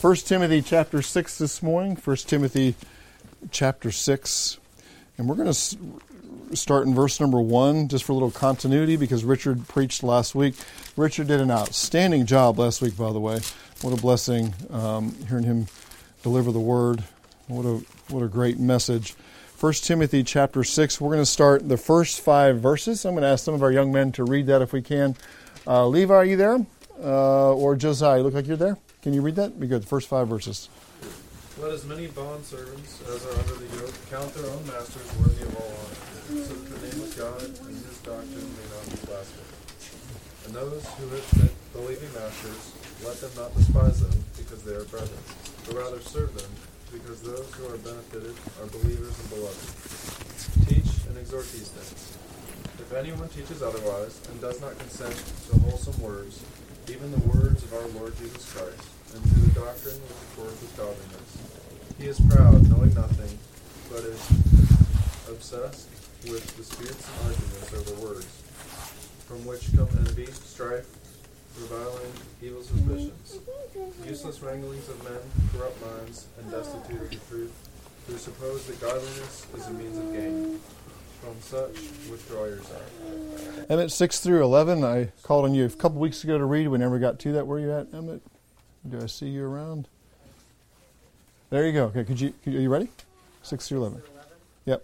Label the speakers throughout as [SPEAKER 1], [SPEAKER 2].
[SPEAKER 1] 1 Timothy chapter 6 this morning, 1 Timothy chapter 6. And we're going to start in verse number 1, just for a little continuity, because Richard preached last week. Richard did an outstanding job last week, by the way. What a blessing hearing him deliver the word. What a great message. 1 Timothy chapter 6, we're going to start the first 5 verses. I'm going to ask some of our young men to read that if we can. Levi, are you there? Or Josiah, you look like you're there? Can you read that? Be good. The first 5 verses.
[SPEAKER 2] Let as many bondservants as are under the yoke count their own masters worthy of all honor, so that the name of God and his doctrine may not be blasphemed. And those who have believing masters, let them not despise them, because they are brethren, but rather serve them, because those who are benefited are believers and beloved. Teach and exhort these things. If anyone teaches otherwise, and does not consent to wholesome words, even the words of our Lord Jesus Christ, and to the doctrine which accords with godliness, he is proud, knowing nothing, but is obsessed with disputes and arguments over words, from which come envy, strife, reviling, evil suspicions, useless wranglings of men, corrupt minds, and destitute of the truth, who suppose that godliness is a means of gain. From such, withdraw yourself.
[SPEAKER 1] Emmett, 6 through 11, I called on you a couple weeks ago to read. We never got to that. Where are you at, Emmett? Do I see you around? There you go. Okay, are you ready? 6 through 11. Yep.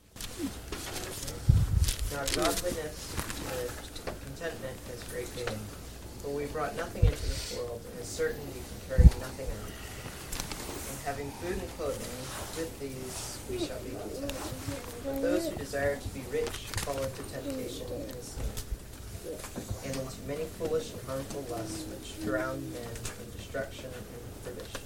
[SPEAKER 3] Now godliness and contentment is great gain. For we brought nothing into this world, and it is certain we can carry nothing out. And having food and clothing, with these we shall be content. But those who desire to be rich fall into temptation and sin, and into many foolish and harmful lusts which drown men in destruction and perdition.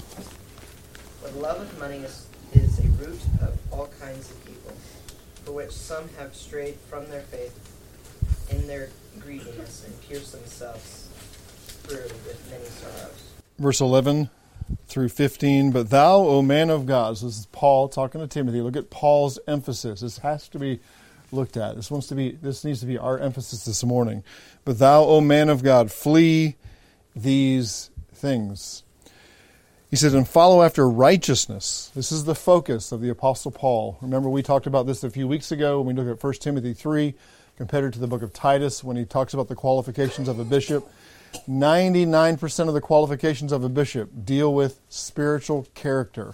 [SPEAKER 3] For the love of money is a root of all kinds of evil, for which some have strayed from their faith in their greediness and pierced themselves through with many sorrows.
[SPEAKER 1] Verse 11 through 15, but thou, O man of God, so this is Paul talking to Timothy. Look at Paul's emphasis. This has to be looked at. This needs to be our emphasis this morning. But thou, O man of God, flee these things. He says, and follow after righteousness. This is the focus of the Apostle Paul. Remember, we talked about this a few weeks ago when we looked at 1 Timothy 3, compared to the book of Titus, when he talks about the qualifications of a bishop. 99% of the qualifications of a bishop deal with spiritual character.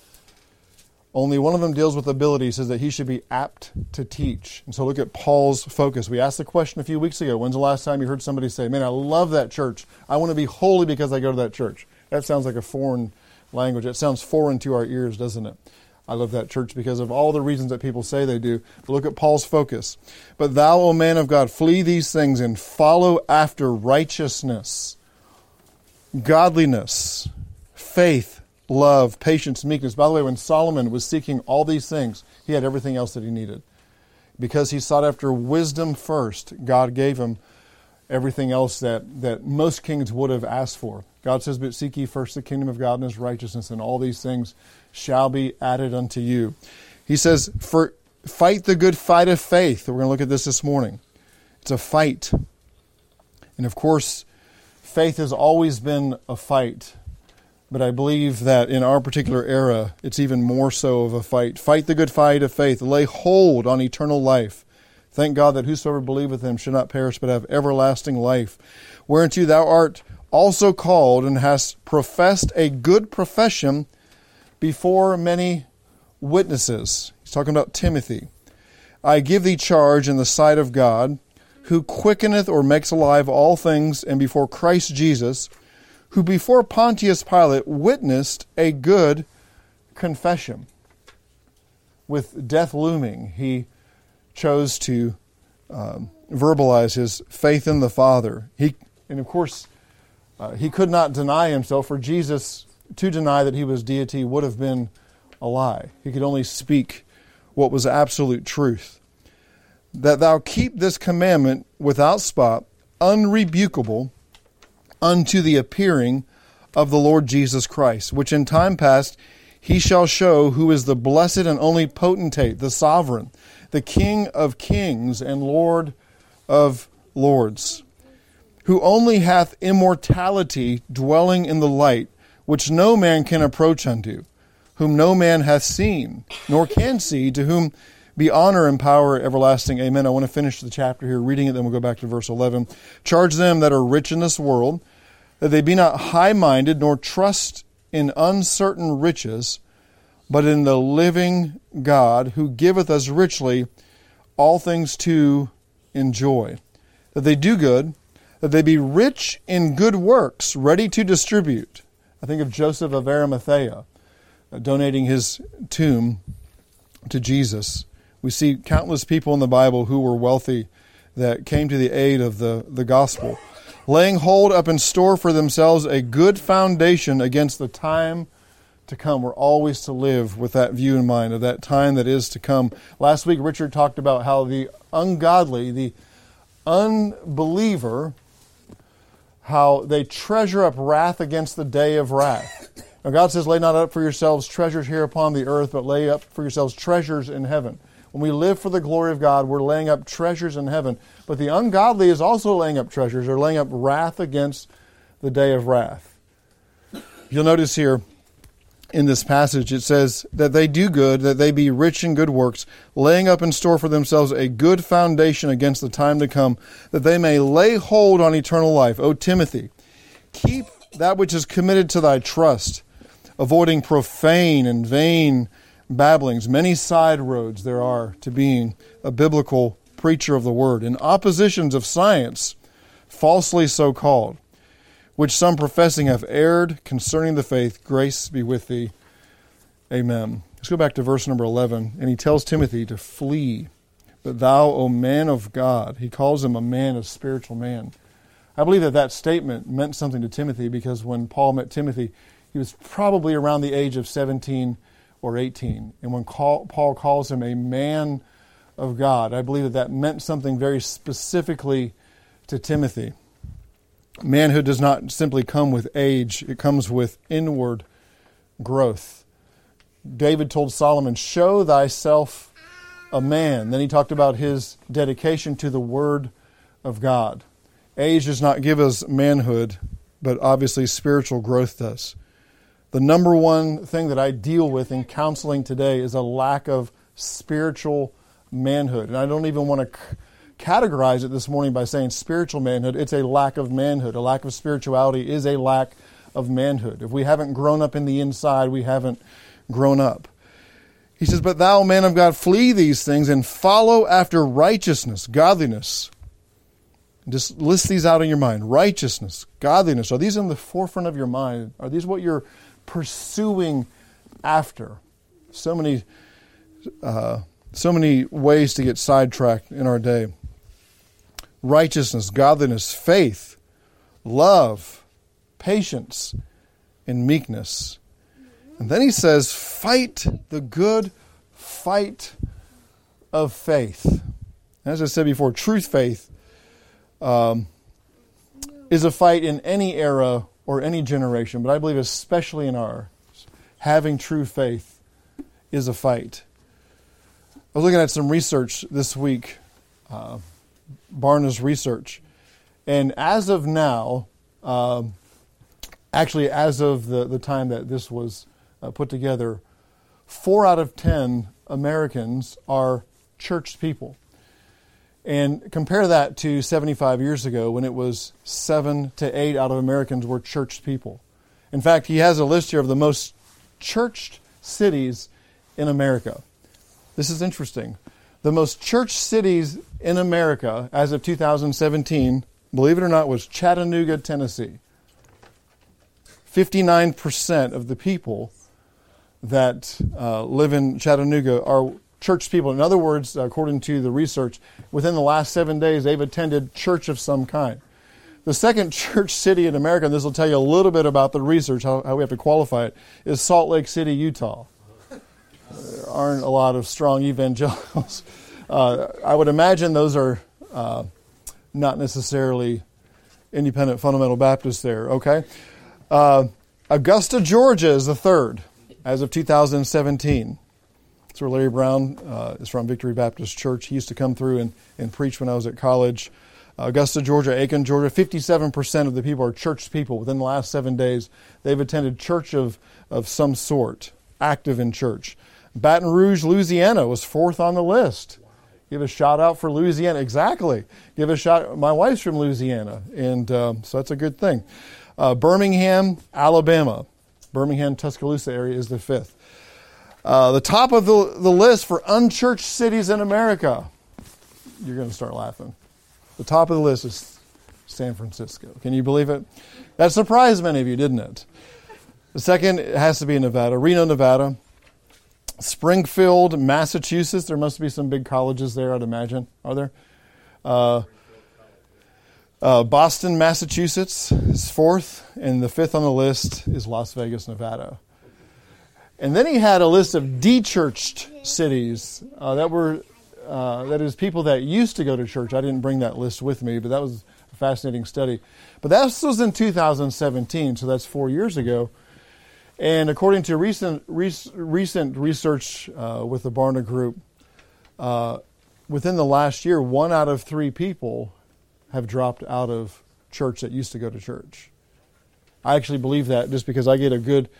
[SPEAKER 1] Only one of them deals with ability. He says that he should be apt to teach. And so look at Paul's focus. We asked the question a few weeks ago, when's the last time you heard somebody say, man, I love that church. I want to be holy because I go to that church. That sounds like a foreign language. It sounds foreign to our ears, doesn't it? I love that church because of all the reasons that people say they do. But look at Paul's focus. But thou, O man of God, flee these things and follow after righteousness, godliness, faith, love, patience, meekness. By the way, when Solomon was seeking all these things, he had everything else that he needed. Because he sought after wisdom first, God gave him everything else that most kings would have asked for. God says, but seek ye first the kingdom of God and his righteousness, and all these things shall be added unto you. He says, fight the good fight of faith. We're going to look at this morning. It's a fight. And of course, faith has always been a fight. But I believe that in our particular era, it's even more so of a fight. Fight the good fight of faith. Lay hold on eternal life. Thank God that whosoever believeth him should not perish, but have everlasting life. Whereunto thou art also called, and hast professed a good profession before many witnesses. He's talking about Timothy. I give thee charge in the sight of God, who quickeneth or makes alive all things, and before Christ Jesus, who before Pontius Pilate witnessed a good confession. With death looming, he chose to verbalize his faith in the Father. He could not deny himself, for Jesus to deny that he was deity would have been a lie. He could only speak what was absolute truth. That thou keep this commandment without spot, unrebukable, unto the appearing of the Lord Jesus Christ, which in time past he shall show who is the blessed and only potentate, the sovereign, the King of kings and Lord of lords, who only hath immortality dwelling in the light, which no man can approach unto, whom no man hath seen, nor can see, to whom be honor and power everlasting. Amen. I want to finish the chapter here, reading it, then we'll go back to verse 11. Charge them that are rich in this world, that they be not high-minded, nor trust in uncertain riches, but in the living God, who giveth us richly all things to enjoy. That they do good, that they be rich in good works, ready to distribute. I think of Joseph of Arimathea, donating his tomb to Jesus. We see countless people in the Bible who were wealthy that came to the aid of the gospel, laying hold up in store for themselves a good foundation against the time to come. We're always to live with that view in mind of that time that is to come. Last week, Richard talked about how the ungodly, the unbeliever, how they treasure up wrath against the day of wrath. Now God says, lay not up for yourselves treasures here upon the earth, but lay up for yourselves treasures in heaven. When we live for the glory of God, we're laying up treasures in heaven. But the ungodly is also laying up treasures. They're laying up wrath against the day of wrath. You'll notice here in this passage, it says that they do good, that they be rich in good works, laying up in store for themselves a good foundation against the time to come, that they may lay hold on eternal life. O Timothy, keep that which is committed to thy trust, avoiding profane and vain babblings. Many side roads there are to being a biblical preacher of the word, and oppositions of science, falsely so called, which some professing have erred concerning the faith. Grace be with thee. Amen. Let's go back to verse number 11. And he tells Timothy to flee. But thou, O man of God, he calls him a man, a spiritual man. I believe that statement meant something to Timothy, because when Paul met Timothy, he was probably around the age of 17 or 18. And when Paul calls him a man of God, I believe that meant something very specifically to Timothy. Manhood does not simply come with age, it comes with inward growth. David told Solomon, show thyself a man. Then he talked about his dedication to the Word of God. Age does not give us manhood, but obviously spiritual growth does. The number one thing that I deal with in counseling today is a lack of spiritual manhood. And I don't even want to categorize it this morning by saying spiritual manhood. It's a lack of manhood. A lack of spirituality is a lack of manhood. If we haven't grown up in the inside, we haven't grown up. He says, but thou, man of God, flee these things and follow after righteousness, godliness. Just list these out in your mind. Righteousness, godliness. Are these in the forefront of your mind? Are these what you're pursuing after? So many ways to get sidetracked in our day. Righteousness, godliness, faith, love, patience, and meekness. And then he says, fight the good fight of faith. As I said before, truth faith is a fight in any era or any generation, but I believe especially in ours, having true faith is a fight. I was looking at some research this week, Barna's research, and as of now, actually as of the time that this was put together, 4 out of 10 Americans are church people. And compare that to 75 years ago when it was 7 to 8 out of Americans were church people. In fact, he has a list here of the most churched cities in America. This is interesting. The most church cities in America as of 2017, believe it or not, was Chattanooga, Tennessee. 59% of the people that live in Chattanooga are church people. In other words, according to the research, within the last 7 days, they've attended church of some kind. The second church city in America, and this will tell you a little bit about the research, how we have to qualify it, is Salt Lake City, Utah. There aren't a lot of strong evangelicals. I would imagine those are not necessarily independent fundamental Baptists there, okay? Augusta, Georgia is the third as of 2017. That's where Larry Brown is from, Victory Baptist Church. He used to come through and preach when I was at college. Augusta, Georgia, Aiken, Georgia. 57% of the people are church people. Within the last 7 days, they've attended church of some sort, active in church. Baton Rouge, Louisiana was 4th on the list. Give a shout out for Louisiana. Exactly. Give a shout. My wife's from Louisiana, and so that's a good thing. Birmingham, Alabama. Birmingham, Tuscaloosa area is the 5th. The top of the list for unchurched cities in America. You're going to start laughing. The top of the list is San Francisco. Can you believe it? That surprised many of you, didn't it? The second has to be Nevada. Reno, Nevada. Springfield, Massachusetts. There must be some big colleges there, I'd imagine. Are there? Boston, Massachusetts is 4th, and the 5th on the list is Las Vegas, Nevada. And then he had a list of de-churched cities that is people that used to go to church. I didn't bring that list with me, but that was a fascinating study. But that was in 2017, so that's 4 years ago. And according to recent research with the Barna Group, within the last year, 1 out of 3 people have dropped out of church that used to go to church. I actually believe that just because I get a good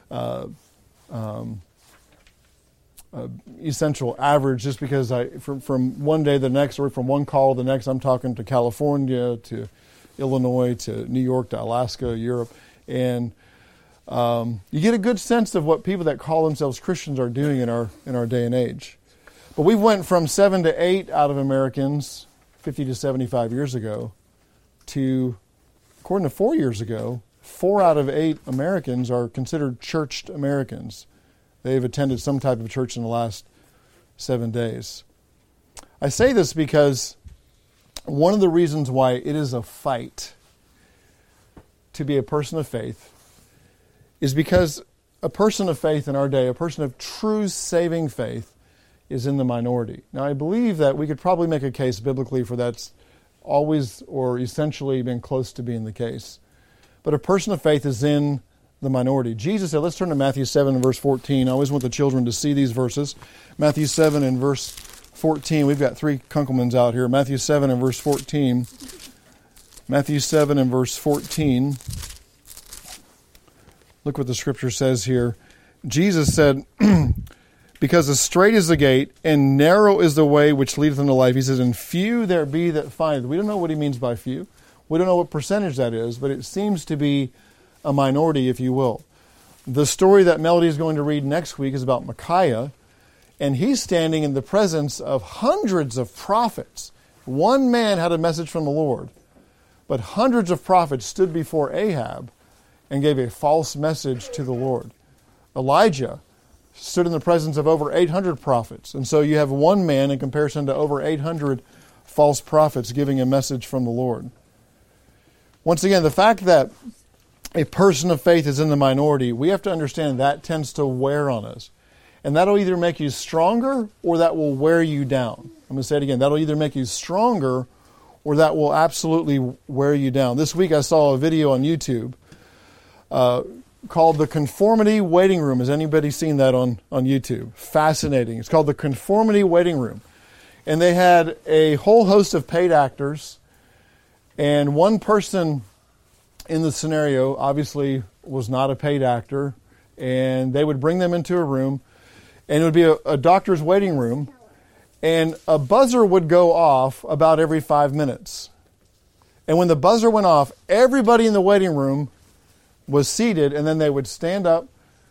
[SPEAKER 1] essential average, just because from one day to the next, or from one call to the next, I'm talking to California, to Illinois, to New York, to Alaska, Europe, and you get a good sense of what people that call themselves Christians are doing in our day and age. But we went from 7 to 8 out of Americans 50 to 75 years ago to, according to 4 years ago, 4 out of 8 Americans are considered churched Americans. They've attended some type of church in the last 7 days. I say this because one of the reasons why it is a fight to be a person of faith is because a person of faith in our day, a person of true saving faith, is in the minority. Now, I believe that we could probably make a case biblically for that's always or essentially been close to being the case. But a person of faith is in the minority. Jesus said, let's turn to Matthew 7 and verse 14. I always want the children to see these verses. Matthew 7 and verse 14. We've got 3 Kunkelmans out here. Matthew 7 and verse 14. Matthew 7 and verse 14. Look what the scripture says here. Jesus said, because straight is the gate, and narrow is the way which leadeth unto life. He says, and few there be that find it. We don't know what he means by few. We don't know what percentage that is, but it seems to be a minority, if you will. The story that Melody is going to read next week is about Micaiah, and he's standing in the presence of hundreds of prophets. One man had a message from the Lord, but hundreds of prophets stood before Ahab and gave a false message to the Lord. Elijah stood in the presence of over 800 prophets. And so you have one man in comparison to over 800 false prophets giving a message from the Lord. Once again, the fact that a person of faith is in the minority, we have to understand that tends to wear on us. And that'll either make you stronger or that will wear you down. I'm going to say it again. That'll either make you stronger or that will absolutely wear you down. This week I saw a video on YouTube called The Conformity Waiting Room. Has anybody seen that on YouTube? Fascinating. It's called The Conformity Waiting Room. And they had a whole host of paid actors, and one person in the scenario obviously was not a paid actor, and they would bring them into a room, and it would be a doctor's waiting room, and a buzzer would go off about every 5 minutes. And when the buzzer went off, everybody in the waiting room was seated, and then they would stand up,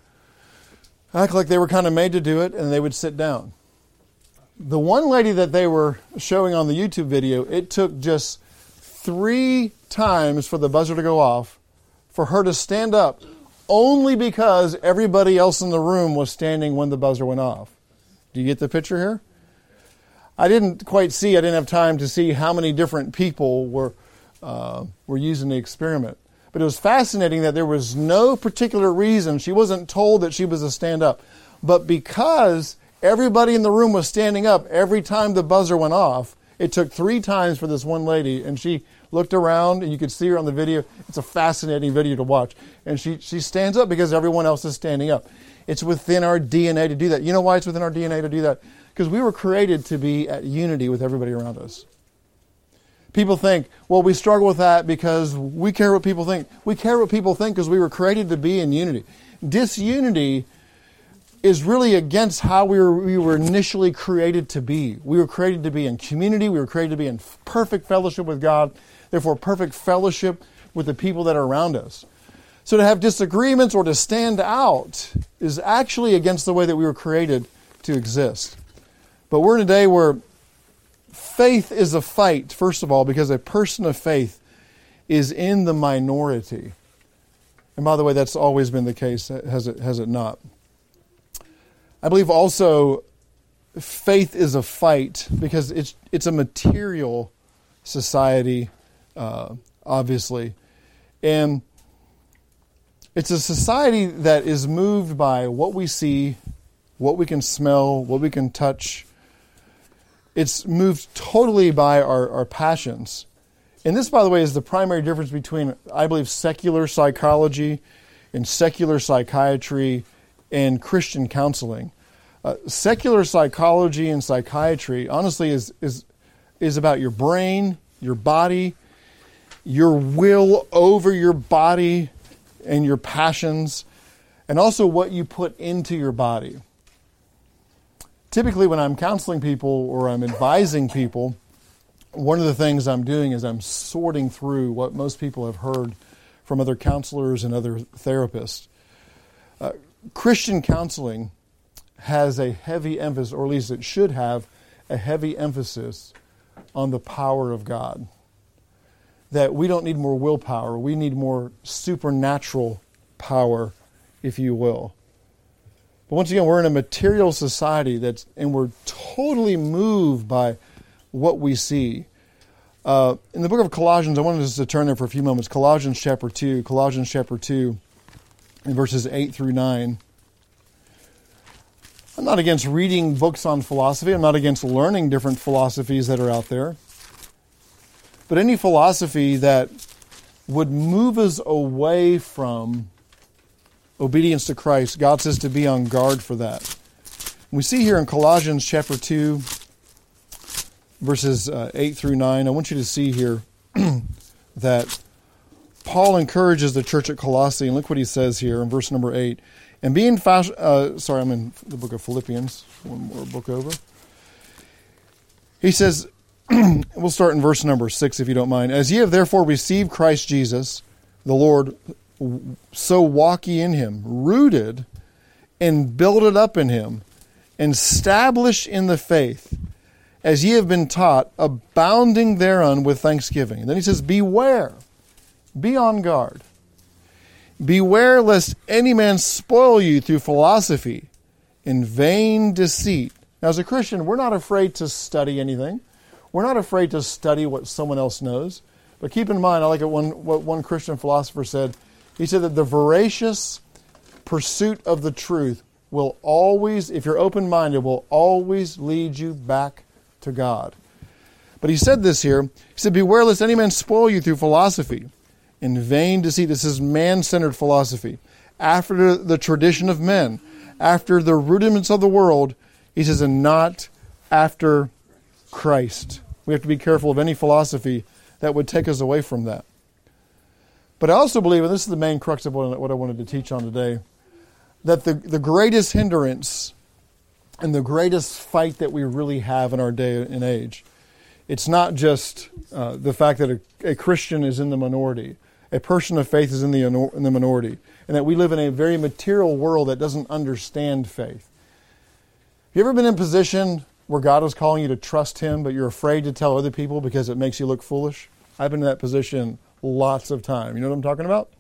[SPEAKER 1] act like they were kind of made to do it, and they would sit down. The one lady that they were showing on the YouTube video, it took just 3 times for the buzzer to go off for her to stand up, only because everybody else in the room was standing when the buzzer went off. Do you get the picture here? I didn't have time to see how many different people were using the experiment. But it was fascinating that there was no particular reason. She wasn't told that she was to stand up. But because everybody in the room was standing up every time the buzzer went off, it took 3 times for this one lady, and she looked around, and you could see her on the video. It's a fascinating video to watch. And she stands up because everyone else is standing up. It's within our DNA to do that. You know why it's within our DNA to do that? Because we were created to be at unity with everybody around us. People think, well, we struggle with that because we care what people think. We care what people think because we were created to be in unity. Disunity is really against how we were initially created to be. We were created to be in community. We were created to be in perfect fellowship with God, therefore perfect fellowship with the people that are around us. So to have disagreements or to stand out is actually against the way that we were created to exist. But we're in a day where faith is a fight, first of all, because a person of faith is in the minority. And by the way, that's always been the case, has it not? I believe also faith is a fight because it's a material society, obviously. And it's a society that is moved by what we see, what we can smell, what we can touch. It's moved totally by our passions. And this, by the way, is the primary difference between, I believe, secular psychology and secular psychiatry and Christian counseling. Secular psychology and psychiatry, honestly, is about your brain, your body, your will over your body and your passions, and also what you put into your body. Typically, when I'm counseling people or I'm advising people, one of the things I'm doing is I'm sorting through what most people have heard from other counselors and other therapists. Christian counseling has a heavy emphasis, or at least it should have a heavy emphasis on the power of God. That we don't need more willpower, we need more supernatural power, if you will. But once again, we're in a material society and we're totally moved by what we see. In the book of Colossians, I wanted us to turn there for a few moments. Colossians chapter 2, in verses 8 through 9. I'm not against reading books on philosophy. I'm not against learning different philosophies that are out there. But any philosophy that would move us away from obedience to Christ, God says to be on guard for that. We see here in Colossians chapter 2, verses 8 through 9, I want you to see here that Paul encourages the church at Colossae, and look what he says here in verse number 8. And being I'm in the book of Philippians, one more book over. He says, we'll start in verse number 6 if you don't mind. As ye have therefore received Christ Jesus, the Lord, so walk ye in him, rooted and builded up in him, and established in the faith, as ye have been taught, abounding thereon with thanksgiving. And then he says, beware, be on guard. Beware lest any man spoil you through philosophy and vain deceit. Now, as a Christian, we're not afraid to study anything. We're not afraid to study what someone else knows. But keep in mind, I like what one Christian philosopher said. He said that the voracious pursuit of the truth will always, if you're open-minded, will always lead you back to God. But he said this here. He said, beware lest any man spoil you through philosophy and vain deceit. This is man-centered philosophy. After the tradition of men, after the rudiments of the world, he says, and not after Christ. We have to be careful of any philosophy that would take us away from that. But I also believe, and this is the main crux of what I wanted to teach on today, that the greatest hindrance and the greatest fight that we really have in our day and age, it's not just the fact that a Christian is in the minority. A person of faith is in the minority, and that we live in a very material world that doesn't understand faith. Have you ever been in a position where God is calling you to trust Him, but you're afraid to tell other people because it makes you look foolish? I've been in that position lots of time. You know what I'm talking about?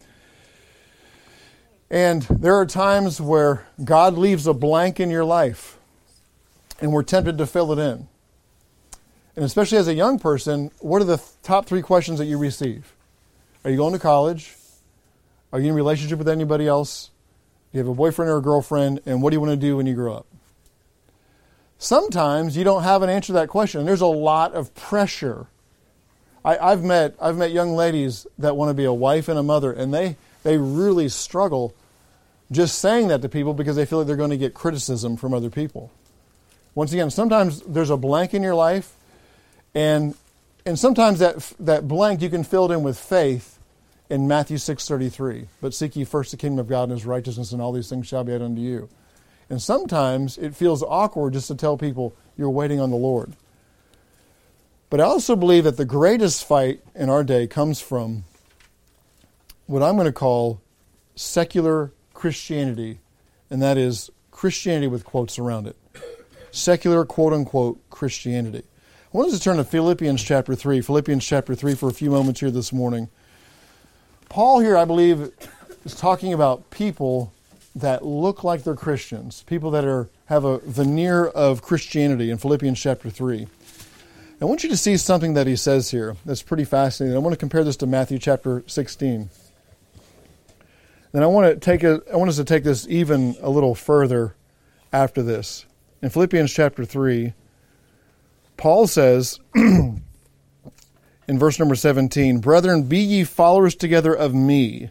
[SPEAKER 1] And there are times where God leaves a blank in your life, and we're tempted to fill it in. And especially as a young person, what are the top 3 questions that you receive? Are you going to college? Are you in a relationship with anybody else? Do you have a boyfriend or a girlfriend? And what do you want to do when you grow up? Sometimes you don't have an answer to that question. There's a lot of pressure. I've met young ladies that want to be a wife and a mother, and they really struggle just saying that to people because they feel like they're going to get criticism from other people. Once again, sometimes there's a blank in your life, and And sometimes that blank you can fill it in with faith in Matthew 6:33. But seek ye first the kingdom of God and his righteousness, and all these things shall be added unto you. And sometimes it feels awkward just to tell people you're waiting on the Lord. But I also believe that the greatest fight in our day comes from what I'm going to call secular Christianity, and that is Christianity with quotes around it. Secular, quote-unquote, Christianity. I want us to turn to Philippians chapter 3. Philippians chapter 3 for a few moments here this morning. Paul here, I believe, is talking about people that look like they're Christians, people that have a veneer of Christianity in Philippians chapter 3. I want you to see something that he says here that's pretty fascinating. I want to compare this to Matthew chapter 16. Then I want us to take this even a little further after this. In Philippians chapter 3, Paul says in verse number 17, "Brethren, be ye followers together of me,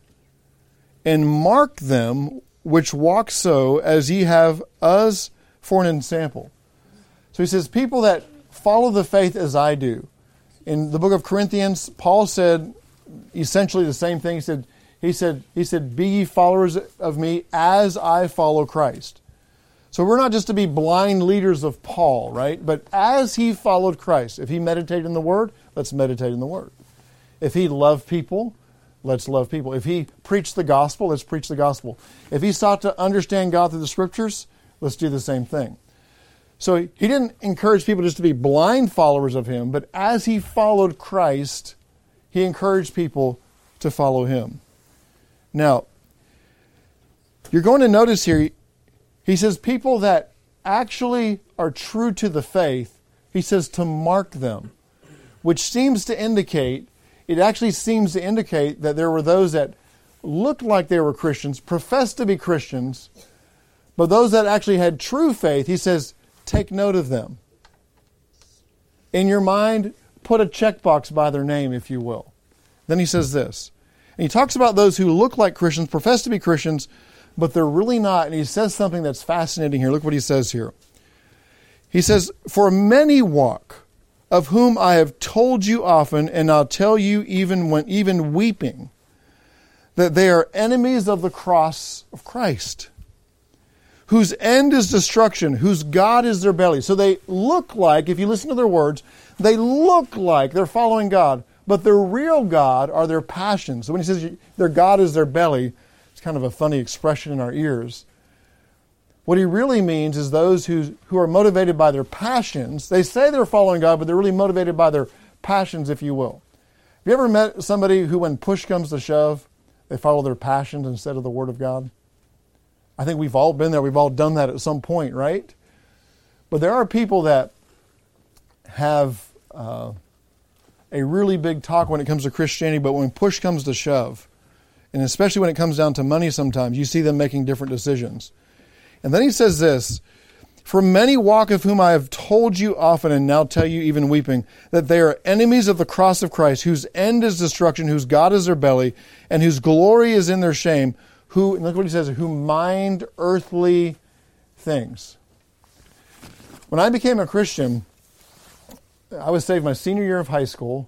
[SPEAKER 1] and mark them which walk so as ye have us for an ensample." So he says, people that follow the faith as I do. In the book of Corinthians, Paul said essentially the same thing. He said, "Be ye followers of me as I follow Christ." So we're not just to be blind leaders of Paul, right? But as he followed Christ, if he meditated in the Word, let's meditate in the Word. If he loved people, let's love people. If he preached the gospel, let's preach the gospel. If he sought to understand God through the Scriptures, let's do the same thing. So he didn't encourage people just to be blind followers of him, but as he followed Christ, he encouraged people to follow him. Now, you're going to notice here, he says people that actually are true to the faith, he says to mark them, which seems to indicate, that there were those that looked like they were Christians, professed to be Christians, but those that actually had true faith, he says, take note of them. In your mind, put a checkbox by their name, if you will. Then he says this. And he talks about those who look like Christians, profess to be Christians, but they're really not. And he says something that's fascinating here. Look what he says here. He says, "For many walk, of whom I have told you often, and I'll tell you even weeping, that they are enemies of the cross of Christ, whose end is destruction, whose God is their belly." So they look like, if you listen to their words, they look like they're following God, but their real God are their passions. So when he says their God is their belly, it's kind of a funny expression in our ears. What he really means is those who are motivated by their passions. They say they're following God, but they're really motivated by their passions, if you will. Have you ever met somebody who, when push comes to shove, they follow their passions instead of the Word of God? I think we've all been there. We've all done that at some point, right? But there are people that have a really big talk when it comes to Christianity, but when push comes to shove, and especially when it comes down to money sometimes, you see them making different decisions. And then he says this, "For many walk, of whom I have told you often, and now tell you even weeping, that they are enemies of the cross of Christ, whose end is destruction, whose God is their belly, and whose glory is in their shame, who," and look what he says, "who mind earthly things." When I became a Christian, I was saved my senior year of high school,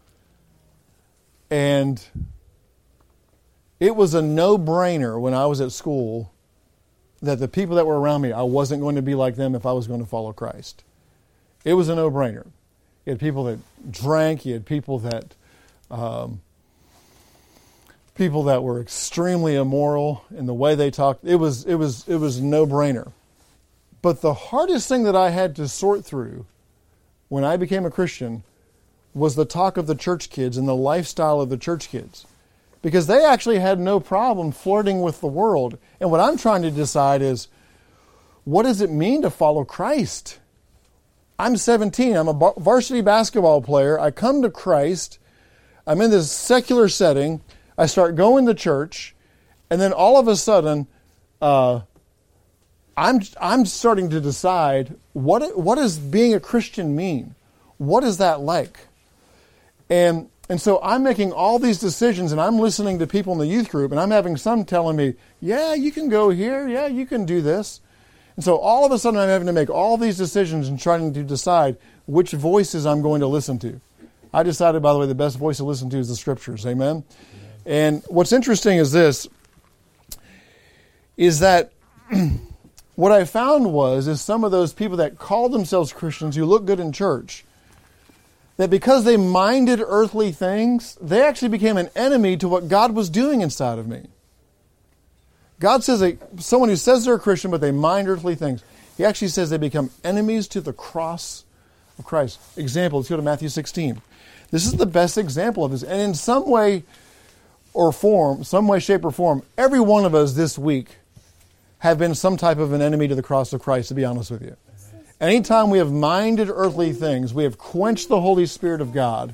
[SPEAKER 1] and it was a no-brainer when I was at school that the people that were around me, I wasn't going to be like them if I was going to follow Christ. It was a no-brainer. You had people that drank, you had people that were extremely immoral in the way they talked. It was a no-brainer. But the hardest thing that I had to sort through when I became a Christian was the talk of the church kids and the lifestyle of the church kids. Because they actually had no problem flirting with the world. And what I'm trying to decide is, what does it mean to follow Christ? I'm 17. I'm a varsity basketball player. I come to Christ. I'm in this secular setting. I start going to church. And then all of a sudden, I'm starting to decide, what does being a Christian mean? What is that like? And so I'm making all these decisions, and I'm listening to people in the youth group, and I'm having some telling me, yeah, you can go here, yeah, you can do this. And so all of a sudden I'm having to make all these decisions and trying to decide which voices I'm going to listen to. I decided, by the way, the best voice to listen to is the Scriptures. Amen? And what's interesting is this, is that what I found is some of those people that call themselves Christians who look good in church, that because they minded earthly things, they actually became an enemy to what God was doing inside of me. God says that someone who says they're a Christian but they mind earthly things, He actually says they become enemies to the cross of Christ. Example, let's go to Matthew 16. This is the best example of this. And in some way or form, some way, shape, or form, every one of us this week have been some type of an enemy to the cross of Christ, to be honest with you. Anytime we have minded earthly things, we have quenched the Holy Spirit of God,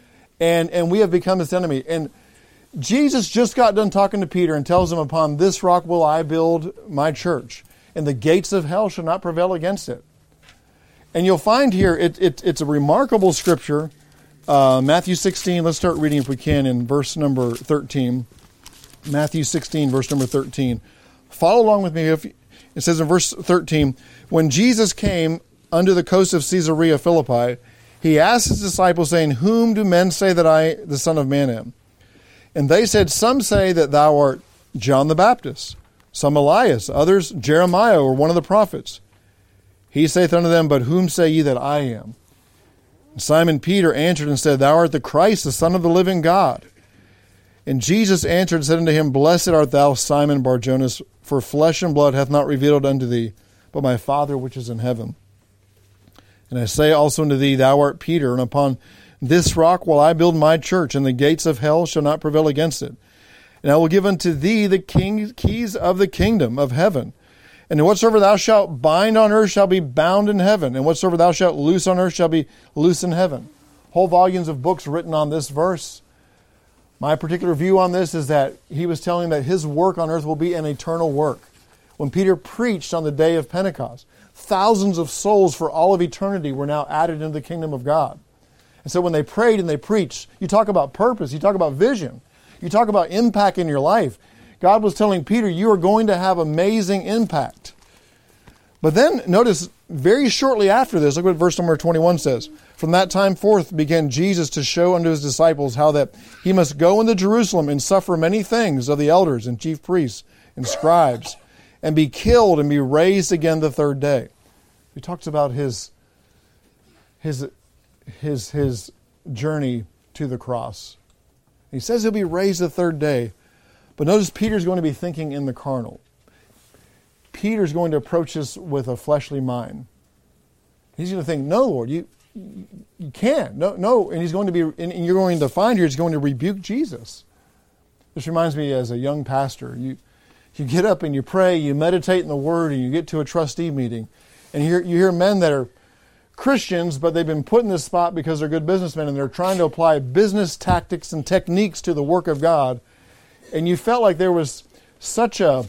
[SPEAKER 1] and we have become this enemy. And Jesus just got done talking to Peter and tells him, upon this rock will I build my church, and the gates of hell shall not prevail against it. And you'll find here, it's a remarkable scripture. Matthew 16, let's start reading if we can in verse number 13. Matthew 16, verse number 13. Follow along with me. It says in verse 13, when Jesus came unto the coast of Caesarea Philippi, He asked His disciples, saying, whom do men say that I, the Son of Man, am? And they said, some say that thou art John the Baptist, some Elias, others Jeremiah or one of the prophets. He saith unto them, but whom say ye that I am? And Simon Peter answered and said, thou art the Christ, the Son of the living God. And Jesus answered and said unto him, blessed art thou, Simon Bar-Jonas, for flesh and blood hath not revealed unto thee, but my Father which is in heaven. And I say also unto thee, thou art Peter, and upon this rock will I build my church, and the gates of hell shall not prevail against it. And I will give unto thee the keys of the kingdom of heaven. And whatsoever thou shalt bind on earth shall be bound in heaven, and whatsoever thou shalt loose on earth shall be loose in heaven. Whole volumes of books written on this verse. My particular view on this is that he was telling that his work on earth will be an eternal work. When Peter preached on the day of Pentecost, thousands of souls for all of eternity were now added into the kingdom of God. And so when they prayed and they preached, you talk about purpose, you talk about vision, you talk about impact in your life. God was telling Peter, you are going to have amazing impact. But then notice, very shortly after this, look what verse number 21 says. From that time forth began Jesus to show unto His disciples how that He must go into Jerusalem and suffer many things of the elders and chief priests and scribes, and be killed and be raised again the third day. He talks about his journey to the cross. He says He'll be raised the third day. But notice Peter's going to be thinking in the carnal. Peter's going to approach this with a fleshly mind. He's going to think, no, Lord, you can't. No. And he's going to be, and you're going to find here, he's going to rebuke Jesus. This reminds me as a young pastor. You get up and you pray, you meditate in the Word, and you get to a trustee meeting. And you hear men that are Christians, but they've been put in this spot because they're good businessmen, and they're trying to apply business tactics and techniques to the work of God. And you felt like there was such a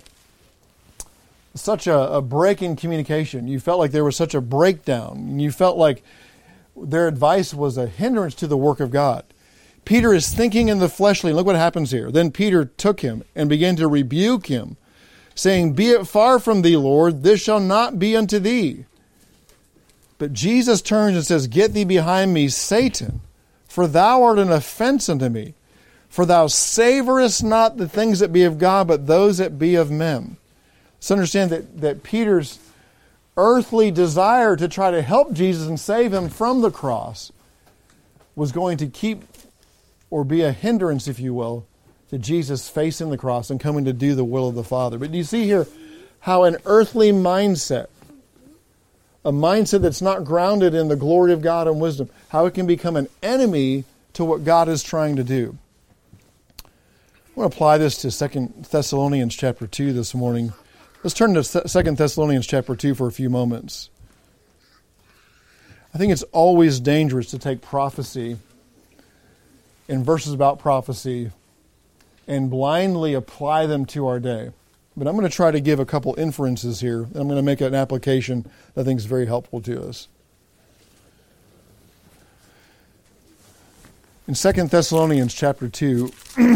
[SPEAKER 1] break in communication. You felt like there was such a breakdown. And you felt like their advice was a hindrance to the work of God. Peter is thinking in the fleshly. Look what happens here. Then Peter took him and began to rebuke him, saying, be it far from thee, Lord, this shall not be unto thee. But Jesus turns and says, get thee behind me, Satan, for thou art an offense unto me. For thou savorest not the things that be of God, but those that be of men. Let's understand that Peter's earthly desire to try to help Jesus and save him from the cross was going to keep or be a hindrance, if you will, to Jesus facing the cross and coming to do the will of the Father. But do you see here how an earthly mindset, a mindset that's not grounded in the glory of God and wisdom, how it can become an enemy to what God is trying to do? I want to apply this to 2 Thessalonians chapter 2 this morning. Let's turn to 2 Thessalonians chapter 2 for a few moments. I think it's always dangerous to take prophecy and verses about prophecy and blindly apply them to our day. But I'm going to try to give a couple inferences here, and I'm going to make an application that I think is very helpful to us. In 2 Thessalonians chapter 2,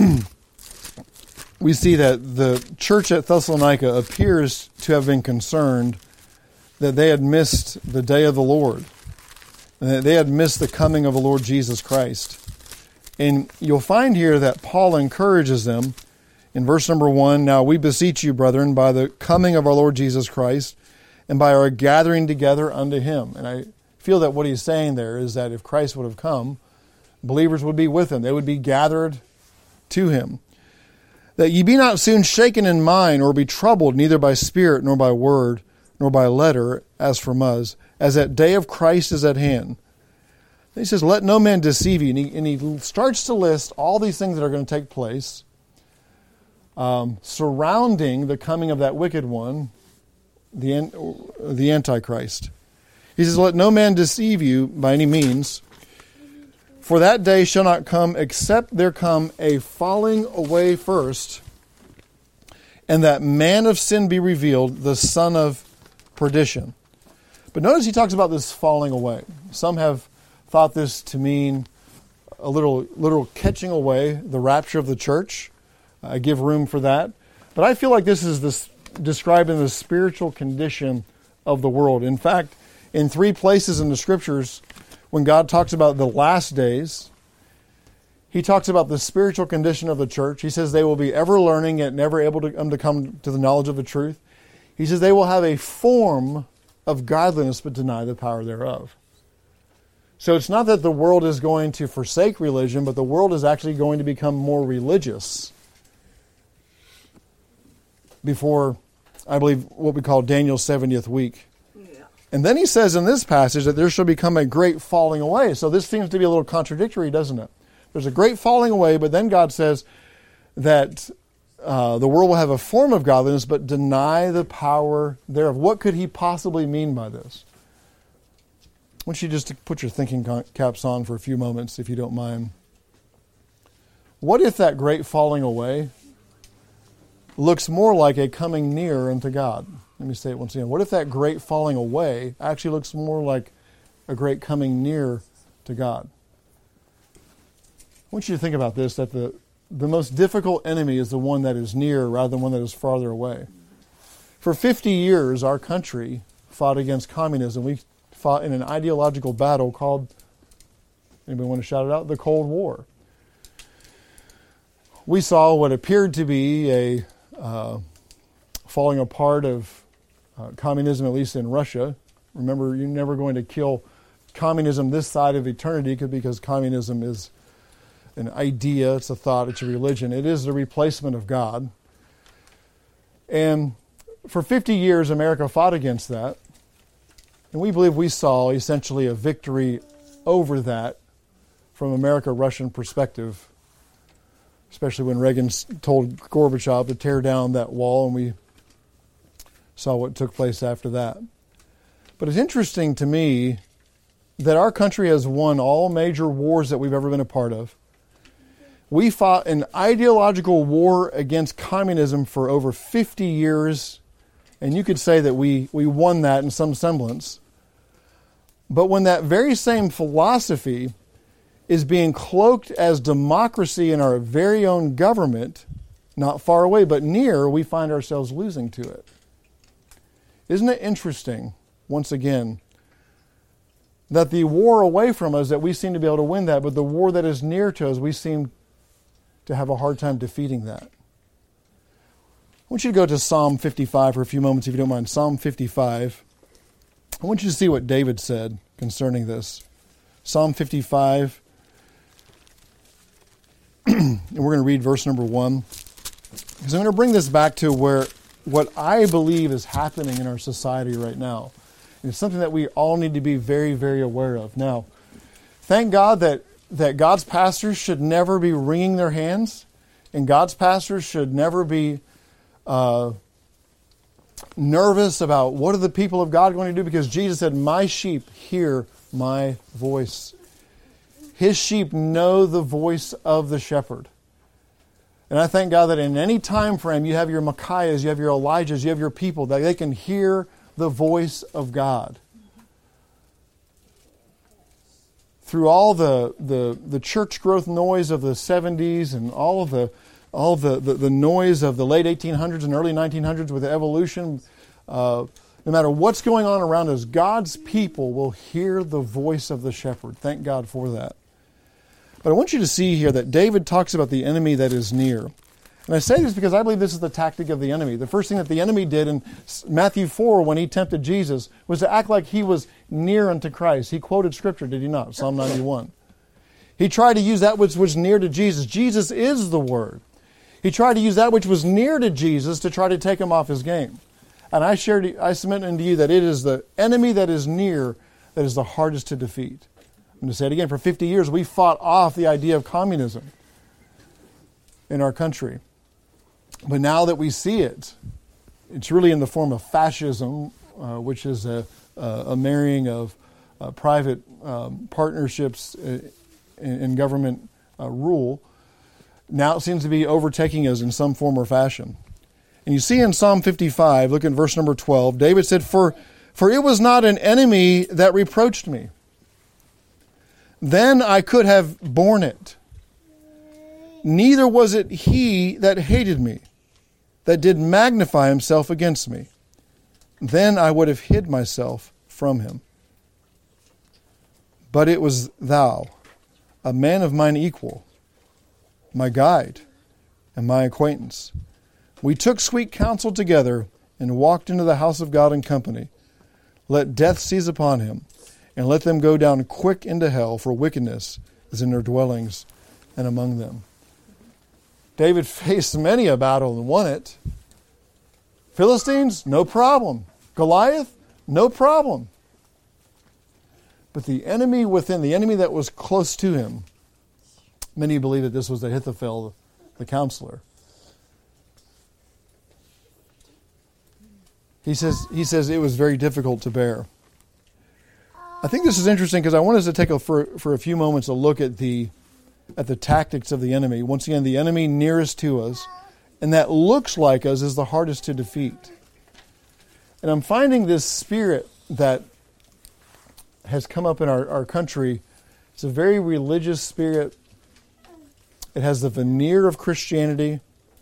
[SPEAKER 1] we see that the church at Thessalonica appears to have been concerned that they had missed the day of the Lord. They had missed the coming of the Lord Jesus Christ. And you'll find here that Paul encourages them in verse number 1, "Now we beseech you, brethren, by the coming of our Lord Jesus Christ, and by our gathering together unto him." And I feel that what he's saying there is that if Christ would have come, believers would be with him. They would be gathered to him. "That ye be not soon shaken in mind, or be troubled, neither by spirit, nor by word, nor by letter, as from us, as that day of Christ is at hand." He says, "Let no man deceive you." And he starts to list all these things that are going to take place surrounding the coming of that wicked one, the Antichrist. He says, "Let no man deceive you by any means, for that day shall not come except there come a falling away first, and that man of sin be revealed, the son of perdition." But notice he talks about this falling away. Some have thought this to mean a literal catching away, the rapture of the church. I give room for that. But I feel like this is describing the spiritual condition of the world. In fact, in 3 places in the Scriptures, when God talks about the last days, he talks about the spiritual condition of the church. He says they will be ever learning yet never able to come to the knowledge of the truth. He says they will have a form of godliness but deny the power thereof. So it's not that the world is going to forsake religion, but the world is actually going to become more religious before, I believe, what we call Daniel's 70th week. Yeah. And then he says in this passage that there shall become a great falling away. So this seems to be a little contradictory, doesn't it? There's a great falling away, but then God says that the world will have a form of godliness, but deny the power thereof. What could he possibly mean by this? I want you just to put your thinking caps on for a few moments, if you don't mind. What if that great falling away looks more like a coming near unto God? Let me say it once again. What if that great falling away actually looks more like a great coming near to God? I want you to think about this, that the most difficult enemy is the one that is near rather than one that is farther away. For 50 years, our country fought against communism. We fought in an ideological battle called, anybody want to shout it out? The Cold War. We saw what appeared to be a falling apart of communism, at least in Russia. Remember, you're never going to kill communism this side of eternity because communism is an idea, it's a thought, it's a religion. It is the replacement of God. And for 50 years, America fought against that. And we believe we saw essentially a victory over that from America-Russian perspective, especially when Reagan told Gorbachev to tear down that wall, and we saw what took place after that. But it's interesting to me that our country has won all major wars that we've ever been a part of. We fought an ideological war against communism for over 50 years, and you could say that we won that in some semblance. But when that very same philosophy is being cloaked as democracy in our very own government, not far away but near, we find ourselves losing to it. Isn't it interesting, once again, that the war away from us, that we seem to be able to win that, but the war that is near to us, we seem to have a hard time defeating that. I want you to go to Psalm 55 for a few moments, if you don't mind. Psalm 55. I want you to see what David said concerning this. Psalm 55. And we're going to read verse number 1. Because I'm going to bring this back to what I believe is happening in our society right now. And it's something that we all need to be very, very aware of. Now, thank God that God's pastors should never be wringing their hands, and God's pastors should never be nervous about what are the people of God going to do, because Jesus said, "My sheep hear my voice." His sheep know the voice of the shepherd. And I thank God that in any time frame you have your Micaiahs, you have your Elijahs, you have your people, that they can hear the voice of God. Through all the church growth noise of the 70s and all the noise of the late 1800s and early 1900s with the evolution, No matter what's going on around us, God's people will hear the voice of the shepherd. Thank God for that. But I want you to see here that David talks about the enemy that is near. And I say this because I believe this is the tactic of the enemy. The first thing that the enemy did in Matthew 4 when he tempted Jesus was to act like he was near unto Christ. He quoted Scripture, did he not? Psalm 91. He tried to use that which was near to Jesus. Jesus is the Word. He tried to use that which was near to Jesus to try to take him off his game. And I submit unto you that it is the enemy that is near that is the hardest to defeat. I'm going to say it again. For 50 years, we fought off the idea of communism in our country. But now that we see it, it's really in the form of fascism, which is a marrying of private partnerships in government rule. Now it seems to be overtaking us in some form or fashion. And you see in Psalm 55, look at verse number 12, David said, For it was not an enemy that reproached me. Then I could have borne it. Neither was it he that hated me, that did magnify himself against me. Then I would have hid myself from him. But it was thou, a man of mine equal, my guide and my acquaintance. We took sweet counsel together and walked into the house of God in company. Let death seize upon him, and let them go down quick into hell, for wickedness is in their dwellings and among them. David faced many a battle and won it. Philistines, no problem. Goliath, no problem. But the enemy within, the enemy that was close to him, many believe that this was Ahithophel, the counselor. He says it was very difficult to bear. I think this is interesting because I want us to take for a few moments a look at the tactics of the enemy. Once again, the enemy nearest to us, and that looks like us, is the hardest to defeat. And I'm finding this spirit that has come up in our country. It's a very religious spirit. It has the veneer of Christianity.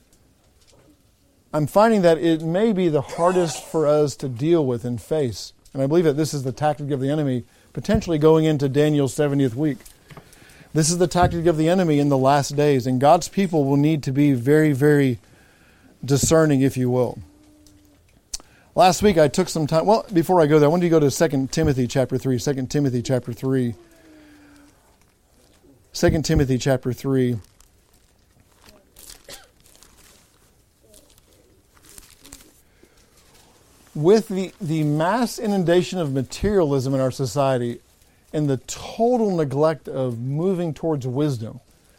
[SPEAKER 1] I'm finding that it may be the hardest for us to deal with and face. And I believe that this is the tactic of the enemy, potentially going into Daniel's 70th week. This is the tactic of the enemy in the last days, and God's people will need to be very, very discerning, if you will. Last week I took some time, well, before I go there, I wanted to go to 2 Timothy chapter 3. 2 Timothy chapter 3. 2 Timothy chapter 3. With the mass inundation of materialism in our society and the total neglect of moving towards wisdom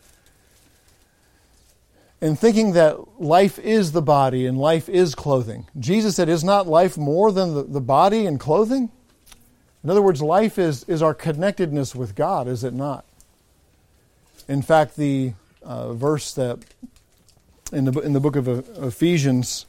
[SPEAKER 1] and thinking that life is the body and life is clothing. Jesus said, is not life more than the body and clothing? In other words, life is our connectedness with God, is it not? In fact, the verse that in the book of Ephesians,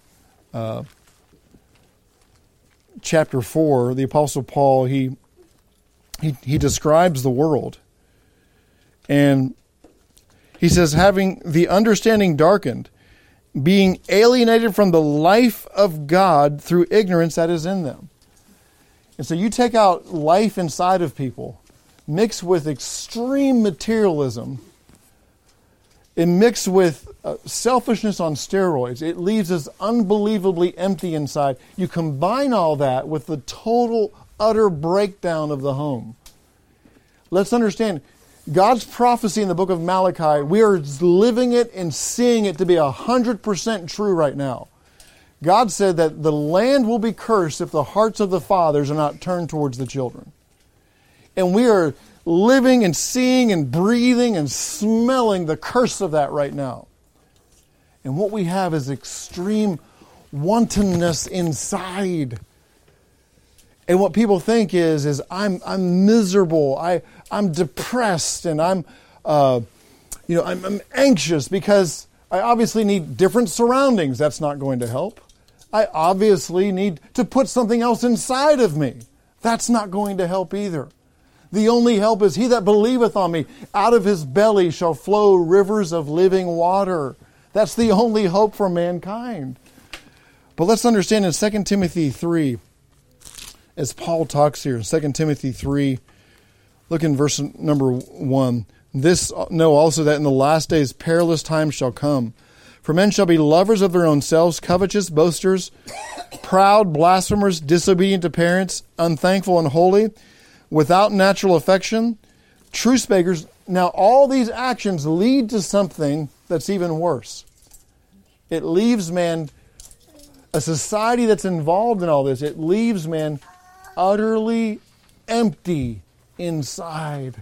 [SPEAKER 1] chapter 4, the Apostle Paul, he describes the world. And he says, having the understanding darkened, being alienated from the life of God through ignorance that is in them. And so you take out life inside of people, mixed with extreme materialism, and mixed with selfishness on steroids, it leaves us unbelievably empty inside. You combine all that with the total, utter breakdown of the home. Let's understand, God's prophecy in the book of Malachi, we are living it and seeing it to be 100% true right now. God said that the land will be cursed if the hearts of the fathers are not turned towards the children. And we are living and seeing and breathing and smelling the curse of that right now. And what we have is extreme wantonness inside. And what people think is I'm miserable, I'm depressed, and I'm anxious because I obviously need different surroundings. That's not going to help. I obviously need to put something else inside of me. That's not going to help either. The only help is he that believeth on me. Out of his belly shall flow rivers of living water. That's the only hope for mankind. But let's understand in 2 Timothy 3, as Paul talks here in 2 Timothy 3, look in verse number 1. This know also that in the last days perilous times shall come. For men shall be lovers of their own selves, covetous, boasters, proud, blasphemers, disobedient to parents, unthankful, unholy, without natural affection, truce breakers. Now all these actions lead to something that's even worse. It leaves man, a society that's involved in all this, it leaves man utterly empty inside.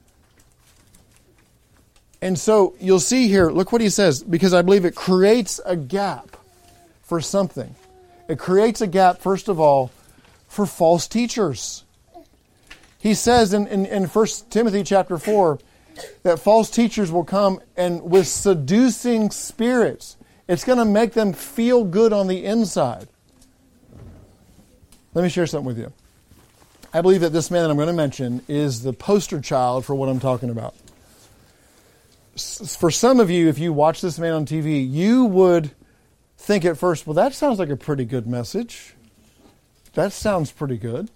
[SPEAKER 1] And so you'll see here, look what he says, because I believe it creates a gap for something. It creates a gap, first of all, for false teachers. He says in 1 Timothy chapter 4 that false teachers will come and with seducing spirits. It's going to make them feel good on the inside. Let me share something with you. I believe that this man that I'm going to mention is the poster child for what I'm talking about. For some of you, if you watch this man on TV, you would think at first, well, that sounds like a pretty good message. That sounds pretty good.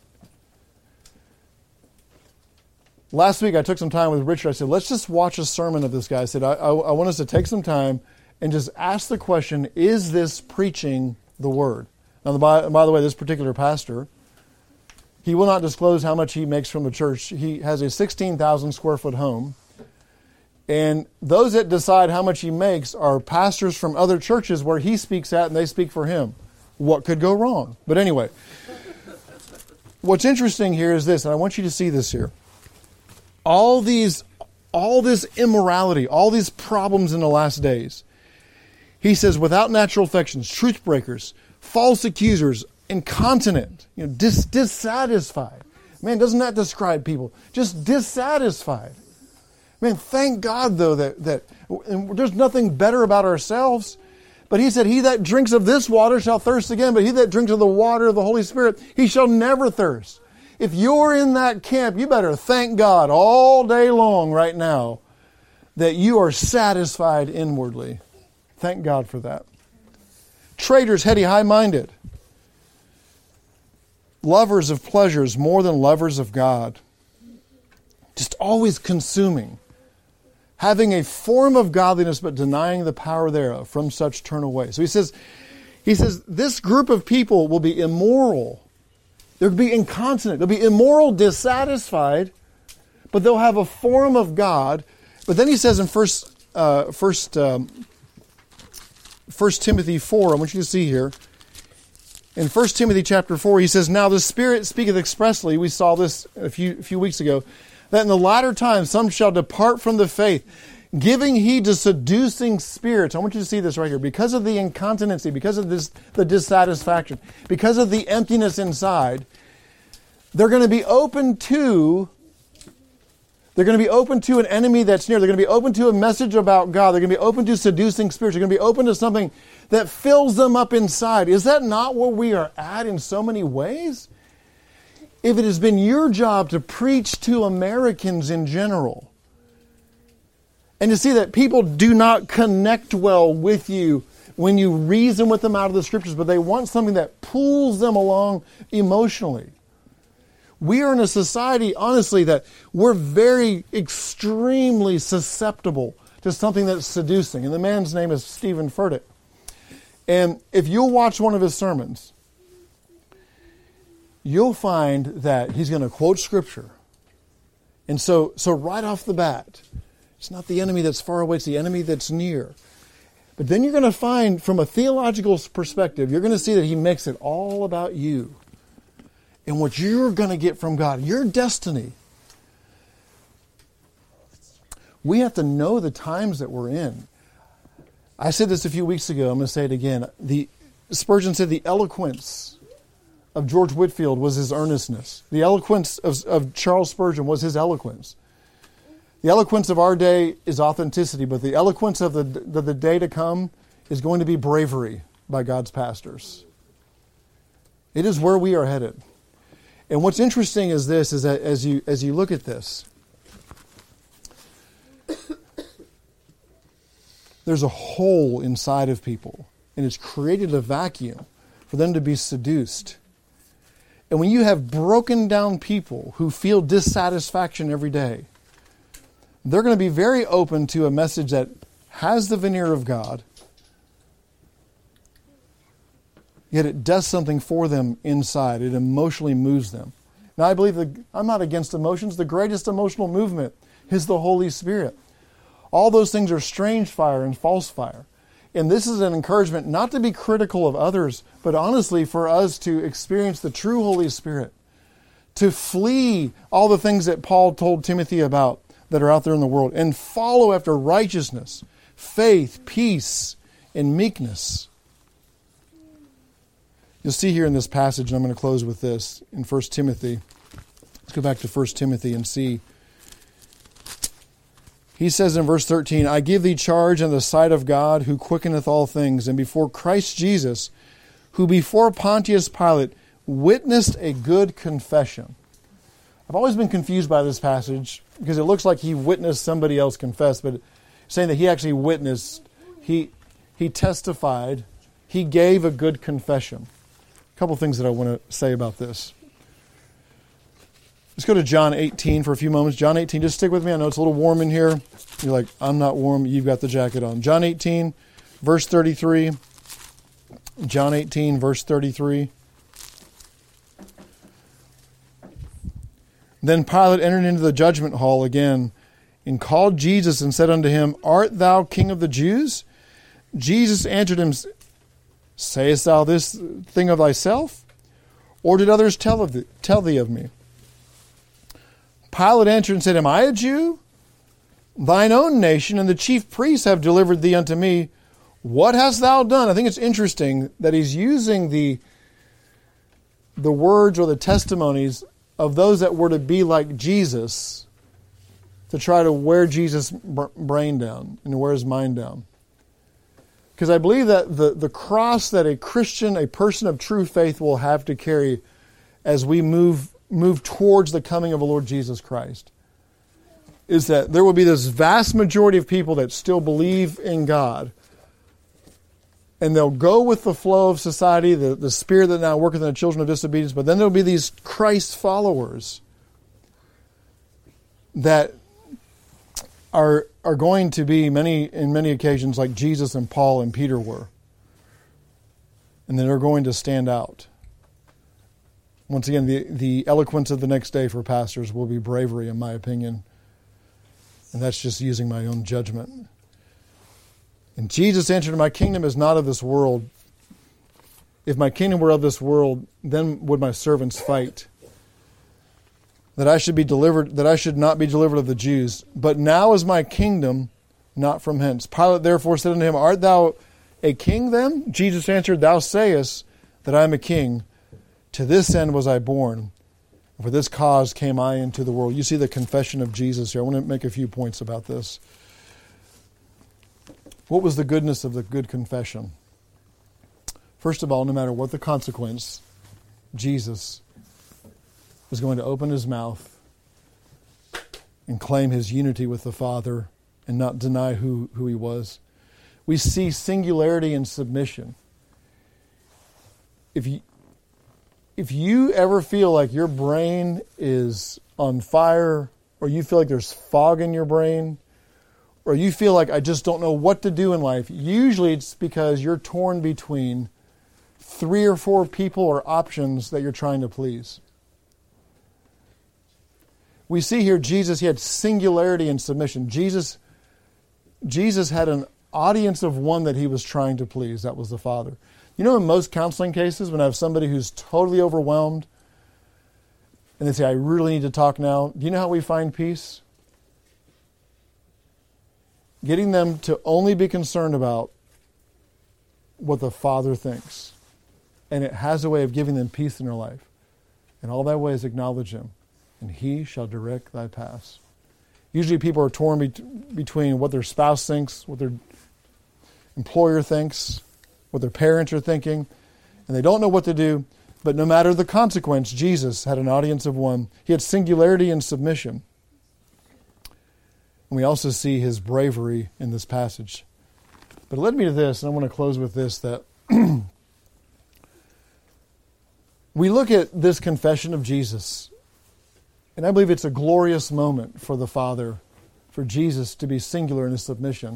[SPEAKER 1] Last week, I took some time with Richard. I said, let's just watch a sermon of this guy. I said, I want us to take some time and just ask the question, is this preaching the word? Now, by the way, this particular pastor, he will not disclose how much he makes from the church. He has a 16,000 square foot home. And those that decide how much he makes are pastors from other churches where he speaks at and they speak for him. What could go wrong? But anyway, what's interesting here is this, and I want you to see this here. All this immorality, all these problems in the last days, he says, without natural affections, truth breakers, false accusers, incontinent, dissatisfied. Man, doesn't that describe people? Just dissatisfied. Man, thank God, though, that and there's nothing better about ourselves. But he said, he that drinks of this water shall thirst again, but he that drinks of the water of the Holy Spirit, he shall never thirst. If you're in that camp, you better thank God all day long right now that you are satisfied inwardly. Thank God for that. Traitors, heady, high-minded. Lovers of pleasures more than lovers of God. Just always consuming. Having a form of godliness but denying the power thereof. From such turn away. So he says, this group of people will be immoral. They'll be incontinent. They'll be immoral, dissatisfied, but they'll have a form of God. But then he says in 1 Timothy 4, I want you to see here. In 1 Timothy chapter 4, he says, now the Spirit speaketh expressly, we saw this a few weeks ago, that in the latter times some shall depart from the faith, giving heed to seducing spirits. I want you to see this right here. Because of the incontinency, because of the dissatisfaction, because of the emptiness inside, they're going to be open to an enemy that's near. They're going to be open to a message about God. They're going to be open to seducing spirits. They're going to be open to something that fills them up inside. Is that not where we are at in so many ways? If it has been your job to preach to Americans in general, and to see that people do not connect well with you when you reason with them out of the Scriptures, but they want something that pulls them along emotionally. We are in a society, honestly, that we're very extremely susceptible to something that's seducing. And the man's name is Stephen Furtick. And if you'll watch one of his sermons, you'll find that he's going to quote Scripture. And so right off the bat, it's not the enemy that's far away, it's the enemy that's near. But then you're going to find, from a theological perspective, you're going to see that he makes it all about you and what you're going to get from God, your destiny. We have to know the times that we're in. I said this a few weeks ago, I'm going to say it again. Spurgeon said the eloquence of George Whitefield was his earnestness. The eloquence of Charles Spurgeon was his eloquence. The eloquence of our day is authenticity, but the eloquence of the day to come is going to be bravery by God's pastors. It is where we are headed. And what's interesting is this, is that as you look at this, there's a hole inside of people, and it's created a vacuum for them to be seduced. And when you have broken down people who feel dissatisfaction every day, they're going to be very open to a message that has the veneer of God, yet it does something for them inside. It emotionally moves them. Now, I believe that I'm not against emotions. The greatest emotional movement is the Holy Spirit. All those things are strange fire and false fire. And this is an encouragement not to be critical of others, but honestly for us to experience the true Holy Spirit, to flee all the things that Paul told Timothy about that are out there in the world, and follow after righteousness, faith, peace, and meekness. You'll see here in this passage, and I'm going to close with this, in 1 Timothy. Let's go back to 1 Timothy and see. He says in verse 13, I give thee charge in the sight of God, who quickeneth all things, and before Christ Jesus, who before Pontius Pilate witnessed a good confession. I've always been confused by this passage, because it looks like he witnessed somebody else confess, but saying that he actually witnessed, he testified, he gave a good confession. A couple things that I want to say about this. Let's go to John 18 for a few moments. John 18, just stick with me. I know it's a little warm in here. You're like, I'm not warm. You've got the jacket on. John 18, verse 33. John 18, verse 33. Then Pilate entered into the judgment hall again and called Jesus and said unto him, Art thou king of the Jews? Jesus answered him, Sayest thou this thing of thyself? Or did others tell thee of me? Pilate answered and said, Am I a Jew? Thine own nation and the chief priests have delivered thee unto me. What hast thou done? I think it's interesting that he's using the words or the testimonies of those that were to be like Jesus to try to wear Jesus' brain down and wear his mind down. Because I believe that the cross that a Christian, a person of true faith, will have to carry as we move towards the coming of the Lord Jesus Christ is that there will be this vast majority of people that still believe in God, and they'll go with the flow of society, the spirit that now worketh in the children of disobedience, but then there'll be these Christ followers that are going to be in many occasions like Jesus and Paul and Peter were. And then they're going to stand out. Once again, the eloquence of the next day for pastors will be bravery, in my opinion. And that's just using my own judgment. And Jesus answered, My kingdom is not of this world. If my kingdom were of this world, then would my servants fight, that I should not be delivered of the Jews. But now is my kingdom not from hence. Pilate therefore said unto him, Art thou a king then? Jesus answered, Thou sayest that I am a king. To this end was I born. For this cause came I into the world. You see the confession of Jesus here. I want to make a few points about this. What was the goodness of the good confession? First of all, no matter what the consequence, Jesus was going to open his mouth and claim his unity with the Father and not deny who he was. We see singularity and submission. If you ever feel like your brain is on fire, or you feel like there's fog in your brain, or you feel like I just don't know what to do in life, usually it's because you're torn between 3 or 4 people or options that you're trying to please. We see here Jesus, he had singularity and submission. Jesus had an audience of one that he was trying to please. That was the Father. You know, in most counseling cases, when I have somebody who's totally overwhelmed and they say, I really need to talk now, do you know how we find peace? Getting them to only be concerned about what the Father thinks. And it has a way of giving them peace in their life. And all that way is acknowledge him. And he shall direct thy paths. Usually people are torn between what their spouse thinks, what their employer thinks, what their parents are thinking, and they don't know what to do. But no matter the consequence, Jesus had an audience of one. He had singularity and submission. And we also see his bravery in this passage. But it led me to this, and I want to close with this, that We look at this confession of Jesus, and I believe it's a glorious moment for the Father, for Jesus to be singular in his submission.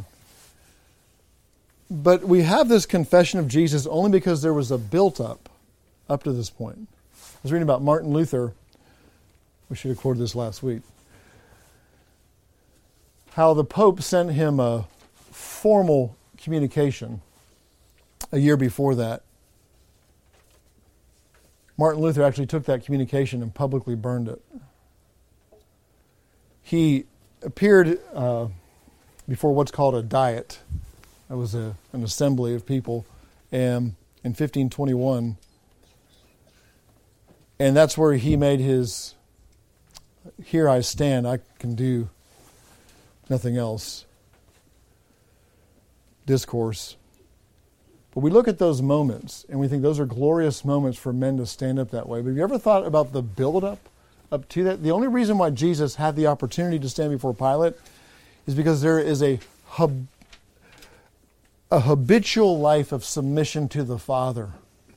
[SPEAKER 1] But we have this confession of Jesus only because there was a built-up to this point. I was reading about Martin Luther. We should have quoted this last week. How the Pope sent him a formal communication a year before that. Martin Luther actually took that communication and publicly burned it. He appeared before what's called a diet. That was an assembly of people in 1521. And that's where he made his, "Here I stand, I can do nothing else," discourse. But we look at those moments and we think those are glorious moments for men to stand up that way. But have you ever thought about the build-up to that? The only reason why Jesus had the opportunity to stand before Pilate is because there is a habitual life of submission to the Father.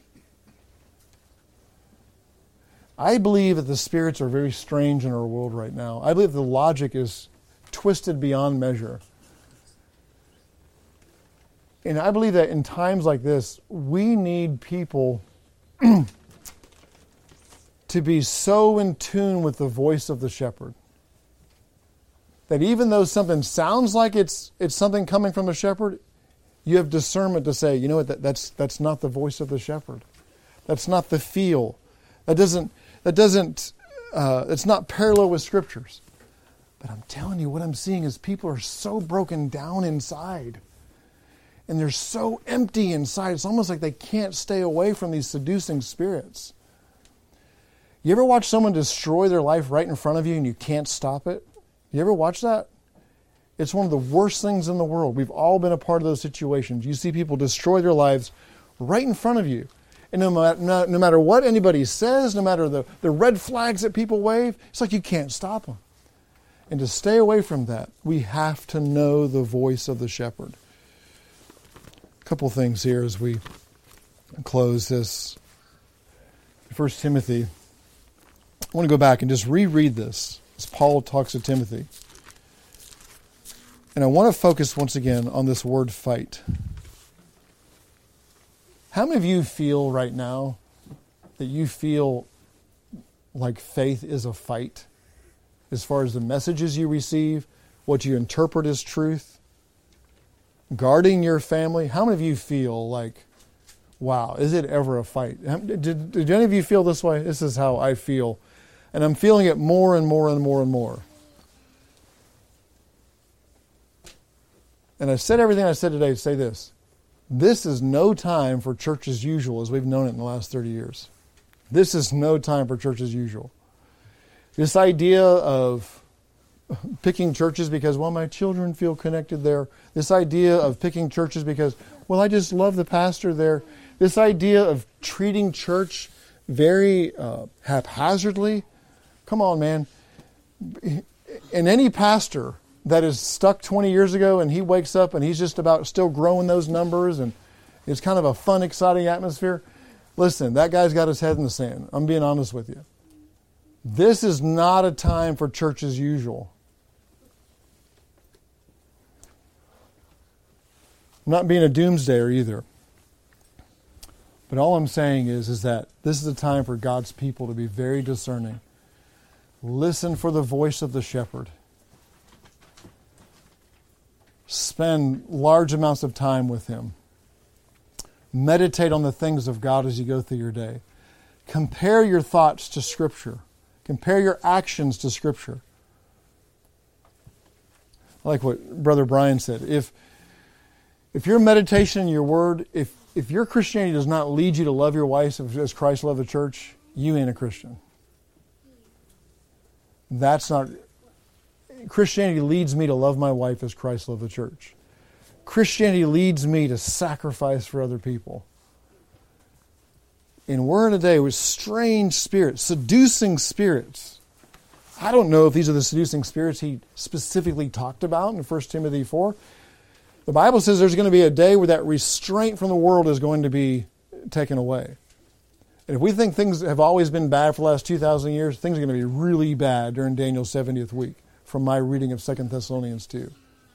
[SPEAKER 1] I believe that the spirits are very strange in our world right now. I believe the logic is twisted beyond measure. And I believe that in times like this, we need people to be so in tune with the voice of the shepherd that even though something sounds like it's something coming from the shepherd, you have discernment to say, you know what, that's not the voice of the shepherd. That's not the feel. It's not parallel with scriptures. But I'm telling you, what I'm seeing is people are so broken down inside. And they're so empty inside. It's almost like they can't stay away from these seducing spirits. You ever watch someone destroy their life right in front of you and you can't stop it? You ever watch that? It's one of the worst things in the world. We've all been a part of those situations. You see people destroy their lives right in front of you. And no matter what anybody says, no matter the red flags that people wave, it's like you can't stop them. And to stay away from that, we have to know the voice of the shepherd. A couple things here as we close this. 1 Timothy. I want to go back and just reread this as Paul talks to Timothy. And I want to focus once again on this word fight. How many of you feel right now that you feel like faith is a fight as far as the messages you receive, what you interpret as truth, guarding your family? How many of you feel like, wow, is it ever a fight? Did any of you feel this way? This is how I feel. And I'm feeling it more and more and more and more. And I've said everything I said today to say this. This is no time for church as usual as we've known it in the last 30 years. This is no time for church as usual. This idea of picking churches because, well, my children feel connected there. This idea of picking churches because, well, I just love the pastor there. This idea of treating church very haphazardly. Come on, man. And any pastor that is stuck 20 years ago and he wakes up and he's just about still growing those numbers and it's kind of a fun, exciting atmosphere. Listen, that guy's got his head in the sand. I'm being honest with you. This is not a time for church as usual. I'm not being a doomsdayer either. But all I'm saying is that this is a time for God's people to be very discerning. Listen for the voice of the shepherd. Spend large amounts of time with him. Meditate on the things of God as you go through your day. Compare your thoughts to Scripture. Compare your actions to Scripture. I like what Brother Brian said. If your meditation and your word, if your Christianity does not lead you to love your wife as Christ loved the church, you ain't a Christian. That's not... Christianity leads me to love my wife as Christ loved the church. Christianity leads me to sacrifice for other people. And we're in a day with strange spirits, seducing spirits. I don't know if these are the seducing spirits he specifically talked about in 1 Timothy 4. The Bible says there's going to be a day where that restraint from the world is going to be taken away. And if we think things have always been bad for the last 2,000 years, things are going to be really bad during Daniel's 70th week, from my reading of 2 Thessalonians 2.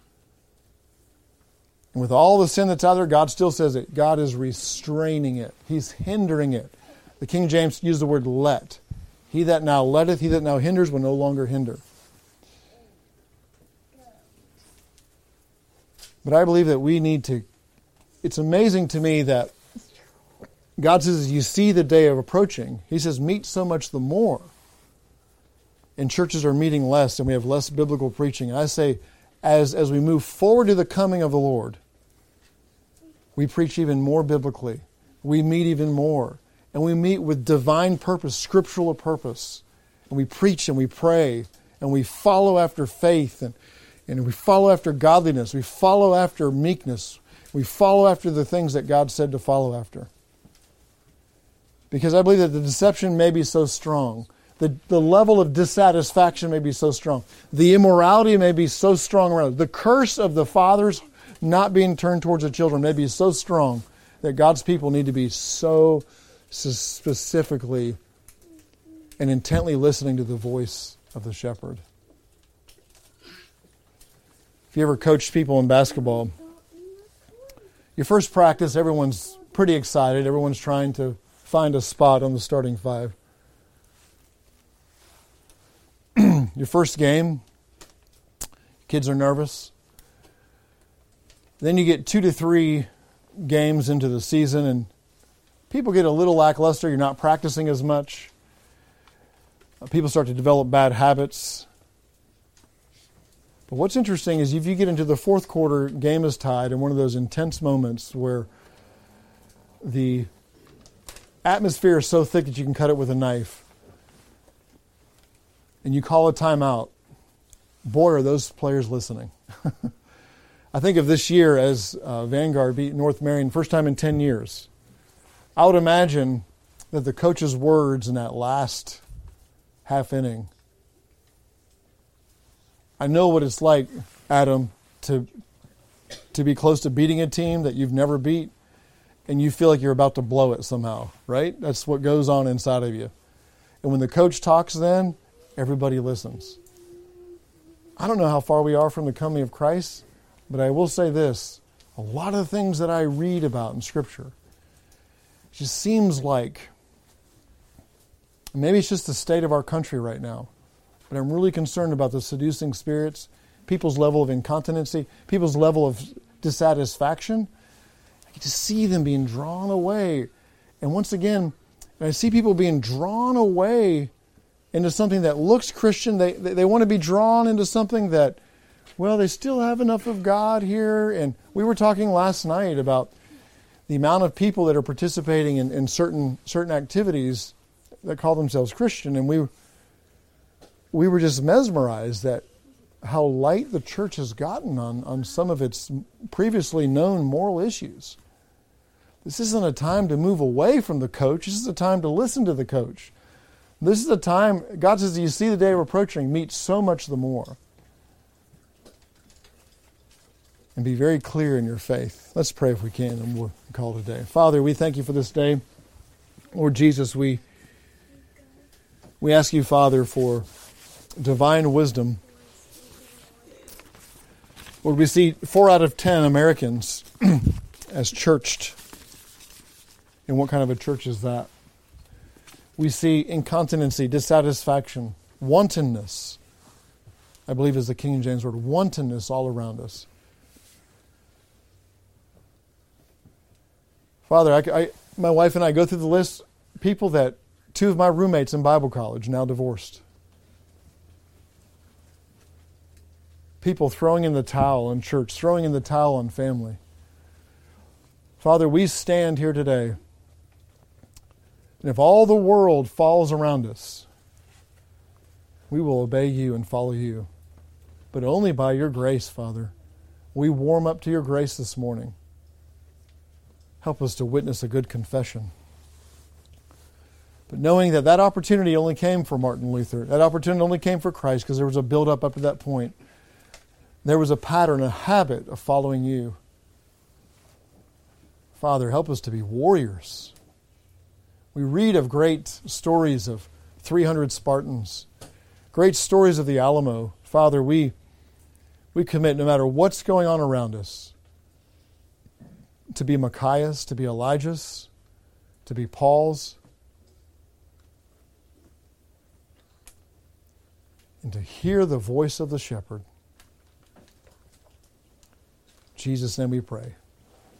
[SPEAKER 1] And with all the sin that's out there, God still says it. God is restraining it. He's hindering it. The King James used the word let. He that now letteth, he that now hinders will no longer hinder. But I believe that we need to... It's amazing to me that God says, you see the day of approaching. He says, meet so much the more. And churches are meeting less, and we have less biblical preaching. And I say, as we move forward to the coming of the Lord, we preach even more biblically. We meet even more. And we meet with divine purpose, scriptural purpose. And we preach and we pray. And we follow after faith. And we follow after godliness. We follow after meekness. We follow after the things that God said to follow after. Because I believe that the deception may be so strong. The level of dissatisfaction may be so strong. The immorality may be so strong around it. The curse of the fathers not being turned towards the children may be so strong that God's people need to be so specifically and intently listening to the voice of the shepherd. If you ever coached people in basketball, your first practice, everyone's pretty excited. Everyone's trying to find a spot on the starting five. Your first game, kids are nervous. Then you get 2 to 3 games into the season and people get a little lackluster. You're not practicing as much. People start to develop bad habits. But what's interesting is if you get into the fourth quarter, game is tied, and one of those intense moments where the atmosphere is so thick that you can cut it with a knife, and you call a timeout, boy, are those players listening. I think of this year as Vanguard beat North Marion, first time in 10 years. I would imagine that the coach's words in that last half inning, I know what it's like, Adam, to be close to beating a team that you've never beat, and you feel like you're about to blow it somehow, right? That's what goes on inside of you. And when the coach talks then, everybody listens. I don't know how far we are from the coming of Christ, but I will say this. A lot of the things that I read about in Scripture, it just seems like, maybe it's just the state of our country right now, but I'm really concerned about the seducing spirits, people's level of incontinency, people's level of dissatisfaction. I get to see them being drawn away. And once again, I see people being drawn away into something that looks Christian. They want to be drawn into something that, well, they still have enough of God here. And we were talking last night about the amount of people that are participating in certain activities that call themselves Christian. And we were just mesmerized at how light the church has gotten on some of its previously known moral issues. This isn't a time to move away from the coach. This is a time to listen to the coach. This is a time, God says, you see the day of approaching, meet so much the more. And be very clear in your faith. Let's pray if we can, and we'll call it a day. Father, we thank you for this day. Lord Jesus, we ask you, Father, for divine wisdom. Lord, we see 4 out of 10 Americans as churched. And what kind of a church is that? We see incontinency, dissatisfaction, wantonness. I believe is the King James word, wantonness all around us. Father, my wife and I go through the list, people that 2 of my roommates in Bible college now divorced. People throwing in the towel in church, throwing in the towel on family. Father, we stand here today, and if all the world falls around us, we will obey you and follow you. But only by your grace, Father. We warm up to your grace this morning. Help us to witness a good confession. But knowing that opportunity only came for Martin Luther, that opportunity only came for Christ because there was a build-up up to that point. There was a pattern, a habit of following you. Father, help us to be warriors. We read of great stories of 300 Spartans, great stories of the Alamo. Father, we commit, no matter what's going on around us, to be Micaiahs, to be Elijahs, to be Pauls, and to hear the voice of the shepherd. In Jesus' name we pray.